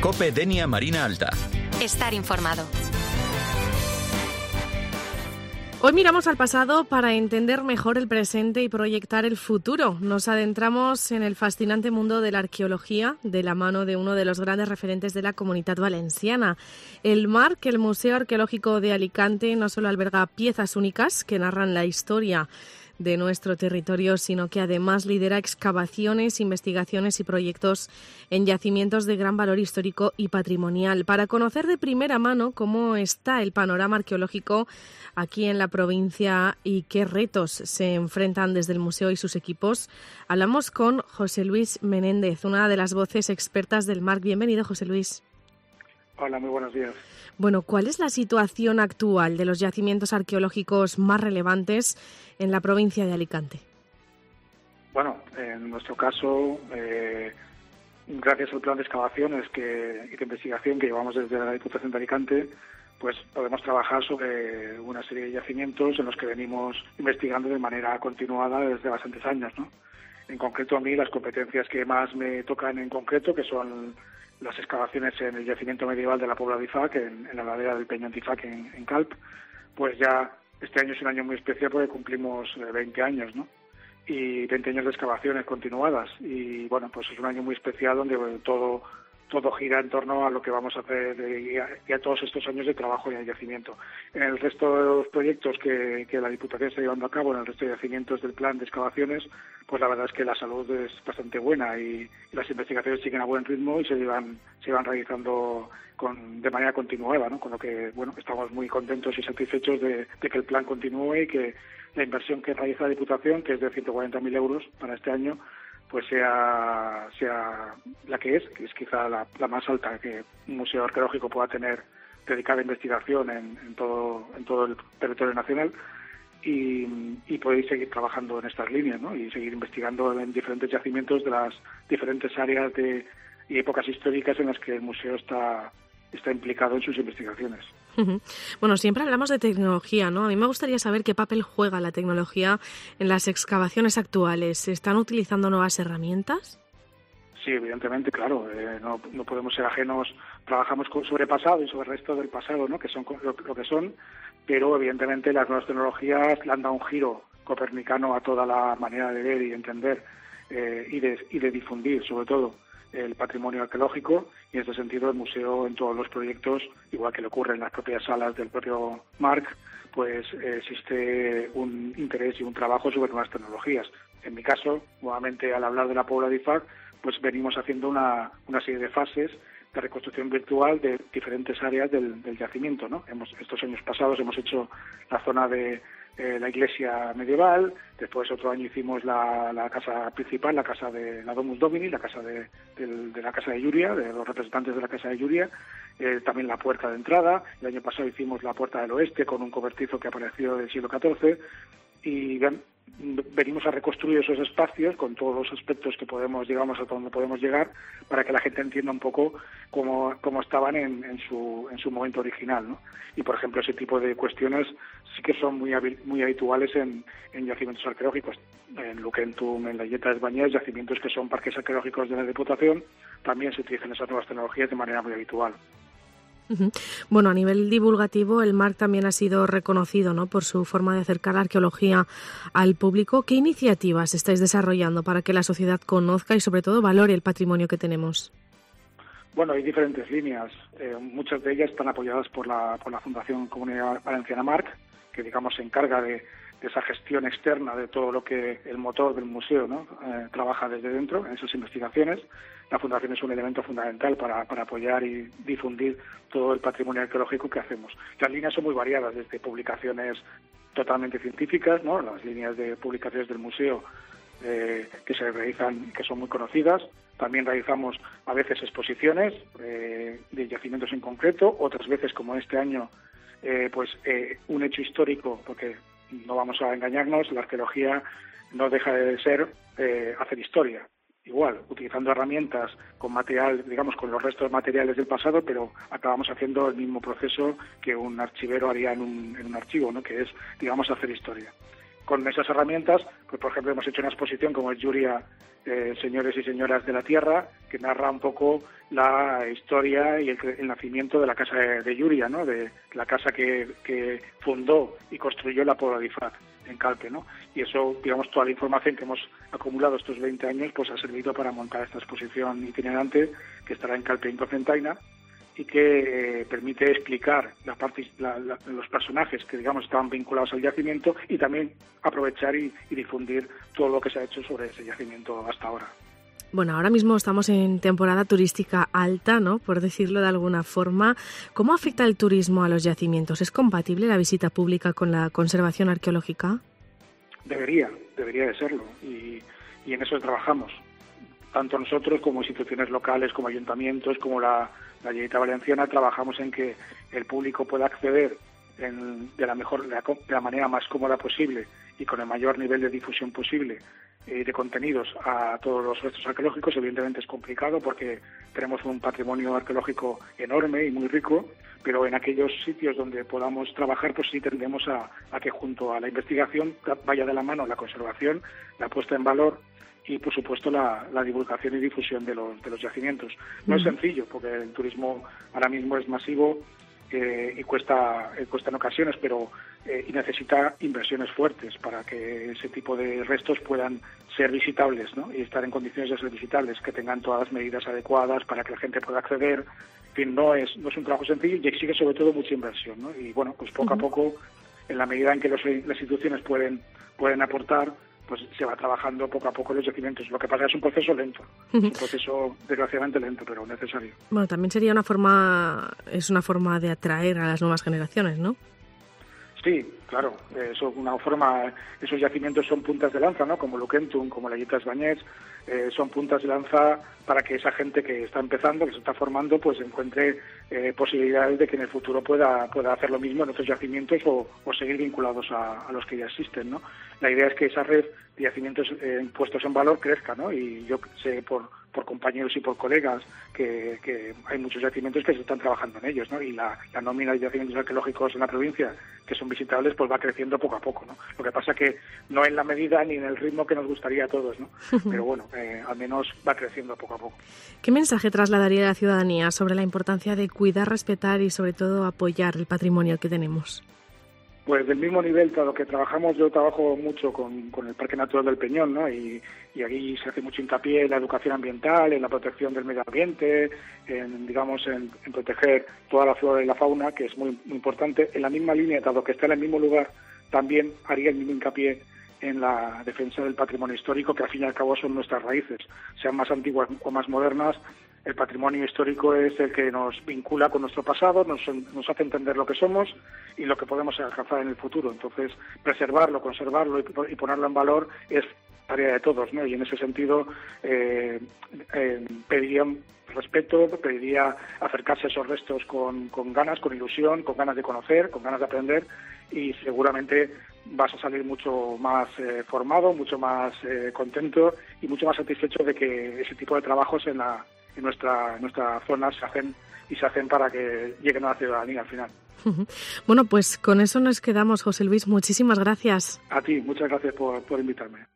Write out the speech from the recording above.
COPE Denia Marina Alta. Estar informado. Hoy miramos al pasado para entender mejor el presente y proyectar el futuro. Nos adentramos en el fascinante mundo de la arqueología de la mano de uno de los grandes referentes de la Comunitat Valenciana. El MARC, el Museo Arqueológico de Alicante, no solo alberga piezas únicas que narran la historia de nuestro territorio, sino que además lidera excavaciones, investigaciones y proyectos en yacimientos de gran valor histórico y patrimonial. Para conocer de primera mano cómo está el panorama arqueológico aquí en la provincia y qué retos se enfrentan desde el museo y sus equipos, hablamos con José Luis Menéndez, una de las voces expertas del MARC. Bienvenido, José Luis. Hola, muy buenos días. Bueno, ¿cuál es la situación actual de los yacimientos arqueológicos más relevantes en la provincia de Alicante? Bueno, en nuestro caso, gracias al plan de excavaciones y de investigación que llevamos desde la Diputación de Alicante, pues podemos trabajar sobre una serie de yacimientos en los que venimos investigando de manera continuada desde bastantes años, ¿no? En concreto, a mí las competencias que más me tocan en concreto, que son las excavaciones en el yacimiento medieval de la Pobla d'Ifac, en la ladera del Peñón d'Ifac en Calp, pues ya este año es un año muy especial porque cumplimos 20 años, ¿no? Y 20 años de excavaciones continuadas. Y bueno, pues es un año muy especial donde todo gira en torno a lo que vamos a hacer y a todos estos años de trabajo en el yacimiento. En el resto de los proyectos que la Diputación está llevando a cabo, en el resto de yacimientos del plan de excavaciones, pues la verdad es que la salud es bastante buena y las investigaciones siguen a buen ritmo y se van realizando de manera continuada, ¿no? Con lo que, bueno, estamos muy contentos y satisfechos de que el plan continúe y que la inversión que realiza la Diputación, que es de 140.000 euros para este año, pues sea la que es quizá la más alta que un museo arqueológico pueda tener dedicada a investigación en todo el territorio nacional y poder seguir trabajando en estas líneas, ¿no? Y seguir investigando en diferentes yacimientos de las diferentes áreas y épocas históricas en las que el museo está implicado en sus investigaciones. Bueno, siempre hablamos de tecnología, ¿no? A mí me gustaría saber qué papel juega la tecnología en las excavaciones actuales. ¿Se están utilizando nuevas herramientas? Sí, evidentemente, claro. No podemos ser ajenos. Trabajamos sobre el pasado y sobre el resto del pasado, ¿no? Que son lo que son, pero evidentemente las nuevas tecnologías le han dado un giro copernicano a toda la manera de ver y entender y de difundir, sobre todo, el patrimonio arqueológico, y en este sentido el museo en todos los proyectos, igual que le ocurre en las propias salas del propio MARC, pues existe un interés y un trabajo sobre nuevas tecnologías. En mi caso, nuevamente al hablar de la Pobla d'Ifac, pues venimos haciendo una serie de fases de reconstrucción virtual de diferentes áreas del yacimiento, ¿no? Estos años pasados hemos hecho la zona de la iglesia medieval, después otro año hicimos la casa principal, la casa de la Domus Domini, la casa de la casa de Llúria, de los representantes de la casa de Llúria, también la puerta de entrada. El año pasado hicimos la puerta del oeste con un cobertizo que apareció del siglo XIV y venimos a reconstruir esos espacios con todos los aspectos que llegamos hasta donde podemos llegar para que la gente entienda un poco cómo estaban en su momento original, ¿no? Y por ejemplo ese tipo de cuestiones sí que son muy habituales en yacimientos arqueológicos. En Luquentum, en la Illeta de Bañés, yacimientos que son parques arqueológicos de la Diputación, también se utilizan esas nuevas tecnologías de manera muy habitual. Bueno, a nivel divulgativo, el MARC también ha sido reconocido, ¿no?, por su forma de acercar la arqueología al público. ¿Qué iniciativas estáis desarrollando para que la sociedad conozca y, sobre todo, valore el patrimonio que tenemos? Bueno, hay diferentes líneas. Muchas de ellas están apoyadas por la Fundación Comunidad Valenciana MARC, que, digamos, se encarga de esa gestión externa de todo lo que el motor del museo, ¿no?, trabaja desde dentro en esas investigaciones. La Fundación es un elemento fundamental para apoyar y difundir todo el patrimonio arqueológico que hacemos. Las líneas son muy variadas, desde publicaciones totalmente científicas, ¿no?, las líneas de publicaciones del museo que se realizan, que son muy conocidas. También realizamos a veces exposiciones de yacimientos en concreto, otras veces, como este año, un hecho histórico, porque no vamos a engañarnos, la arqueología no deja de ser hacer historia. Igual, utilizando herramientas con material, digamos, con los restos materiales del pasado, pero acabamos haciendo el mismo proceso que un archivero haría en un archivo, ¿no?, que es, digamos, hacer historia. con esas herramientas, pues por ejemplo hemos hecho una exposición como es Yuria, Señores y Señoras de la Tierra, que narra un poco la historia y el nacimiento de la casa de Yuria, ¿no? De la casa que fundó y construyó la Puebla de Ifat en Calpe, ¿no? Y eso, digamos, toda la información que hemos acumulado estos 20 años, pues ha servido para montar esta exposición itinerante que estará en Calpe Incocentaina y que permite explicar los personajes que, digamos, estaban vinculados al yacimiento y también aprovechar y difundir todo lo que se ha hecho sobre ese yacimiento hasta ahora. Bueno, ahora mismo estamos en temporada turística alta, ¿no?, por decirlo de alguna forma. ¿Cómo afecta el turismo a los yacimientos? ¿Es compatible la visita pública con la conservación arqueológica? Debería de serlo y en eso trabajamos. Tanto nosotros como instituciones locales, como ayuntamientos, como la Generalitat Valenciana, trabajamos en que el público pueda acceder de la manera más cómoda posible y con el mayor nivel de difusión posible de contenidos a todos los restos arqueológicos. Evidentemente es complicado porque tenemos un patrimonio arqueológico enorme y muy rico, pero en aquellos sitios donde podamos trabajar, pues sí tendemos a que junto a la investigación vaya de la mano la conservación, la puesta en valor y, por supuesto, la divulgación y difusión de los yacimientos. No es sencillo, porque el turismo ahora mismo es masivo y cuesta en ocasiones, pero y necesita inversiones fuertes para que ese tipo de restos puedan ser visitables, ¿no? Y estar en condiciones de ser visitables, que tengan todas las medidas adecuadas para que la gente pueda acceder. En fin, no es un trabajo sencillo y exige sobre todo mucha inversión, ¿no? Y bueno, pues poco a poco, en la medida en que las instituciones pueden aportar, pues se va trabajando poco a poco los yacimientos. Lo que pasa es un proceso lento, es un proceso desgraciadamente lento, pero necesario. Bueno, también sería una forma de atraer a las nuevas generaciones, ¿no? Sí, claro, esos yacimientos son puntas de lanza, ¿no? Como Luquentum, como la Llitas Bañets, son puntas de lanza para que esa gente que está empezando, que se está formando, pues encuentre posibilidades de que en el futuro pueda hacer lo mismo en otros yacimientos o seguir vinculados a los que ya existen, ¿no? La idea es que esa red de yacimientos puestos en valor crezca, ¿no? Y yo sé por compañeros y por colegas que hay muchos yacimientos que se están trabajando en ellos, ¿no? Y la nómina de yacimientos arqueológicos en la provincia que son visitables, pues va creciendo poco a poco, ¿no? Lo que pasa que no en la medida ni en el ritmo que nos gustaría a todos, ¿no? Pero bueno, al menos va creciendo poco a poco. ¿Qué mensaje trasladaría a la ciudadanía sobre la importancia de cuidar, respetar y sobre todo apoyar el patrimonio que tenemos? Pues del mismo nivel, dado que yo trabajo mucho con el Parque Natural del Peñón, ¿no? Y aquí se hace mucho hincapié en la educación ambiental, en la protección del medio ambiente, en proteger toda la flora y la fauna, que es muy, muy importante. En la misma línea, dado que está en el mismo lugar, también haría el mismo hincapié en la defensa del patrimonio histórico, que al fin y al cabo son nuestras raíces, sean más antiguas o más modernas. El patrimonio histórico es el que nos vincula con nuestro pasado, nos hace entender lo que somos y lo que podemos alcanzar en el futuro. Entonces, preservarlo, conservarlo y ponerlo en valor es tarea de todos, ¿no? Y en ese sentido pediría respeto, pediría acercarse a esos restos con ganas, con ilusión, con ganas de conocer, con ganas de aprender, y seguramente vas a salir mucho más formado, mucho más contento y mucho más satisfecho de que ese tipo de trabajos en nuestra zona se hacen para que lleguen a la ciudadanía al final. Bueno, pues con eso nos quedamos, José Luis. Muchísimas gracias. A ti, muchas gracias por invitarme.